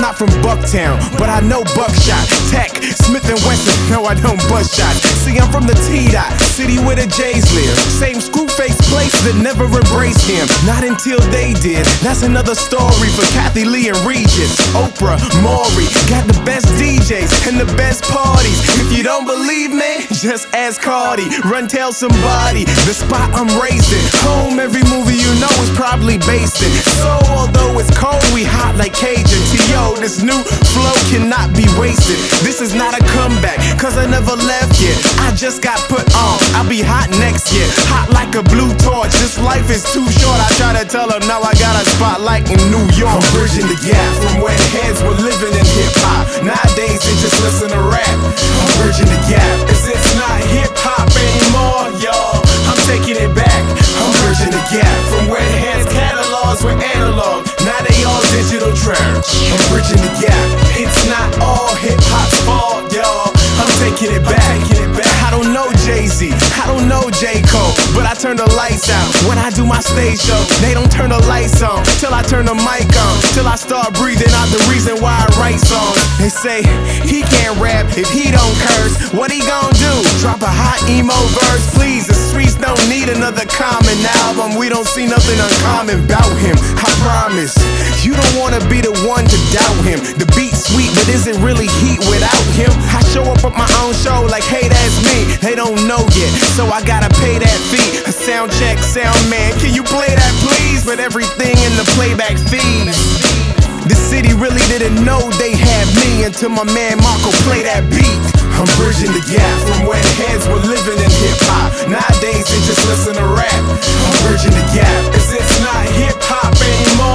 not from Bucktown, but I know buckshot. Tech, Smith & Wesson, no I don't bust shots. See, I'm from the T-Dot, city where the J's live. Same screw-face place that never embraced him. Not until they did, that's another story for Kathy Lee and Regis. Oprah, Maury, got the best DJs and the best parties. If you don't believe me, just ask Cardi. Run, tell somebody, the spot I'm raised in. Home, every movie you know is probably based in. So although it's cold, we hot like Cajun. T.O., this new flow cannot be wasted. This is not a comeback, cause I never left yet. I just got put on, I'll be hot next year. Hot like a blue torch, this life is too short. I try to tell them now I got a spotlight in New York. I'm bridging the gap from when heads were living in hip-hop. Nowadays they just listen to rap. I'm bridging the gap, cause it's not hip-hop anymore, y'all. I'm taking it back. I'm bridging the gap from when heads catalogs were analog. Now they all digital trash. I'm bridging the gap. It's not all hip-hop's fault, y'all. I'm taking it back. I don't know Jay-Z, I don't know J. Cole, but I turn the lights out when I do my stage show. They don't turn the lights on till I turn the mic on, till I start breathing out the reason why I write songs. They say he can't rap if he don't curse. What he gon' do? Drop a hot emo verse, please. The streets don't need another common album. We don't see nothing uncommon about him, I promise. You don't wanna be the one to doubt him. The beat's sweet, but is it really heat without him? I show up at my own show like, hey, that's me. They don't know yet, so I gotta pay that fee. A sound check, sound man, can you play that please? But everything in the playback fees. The city really didn't know they had me until my man Marco play that beat. I'm bridging the gap from when heads were living in hip-hop. Nowadays they just listen to rap. I'm bridging the gap, cause it's not hip-hop anymore.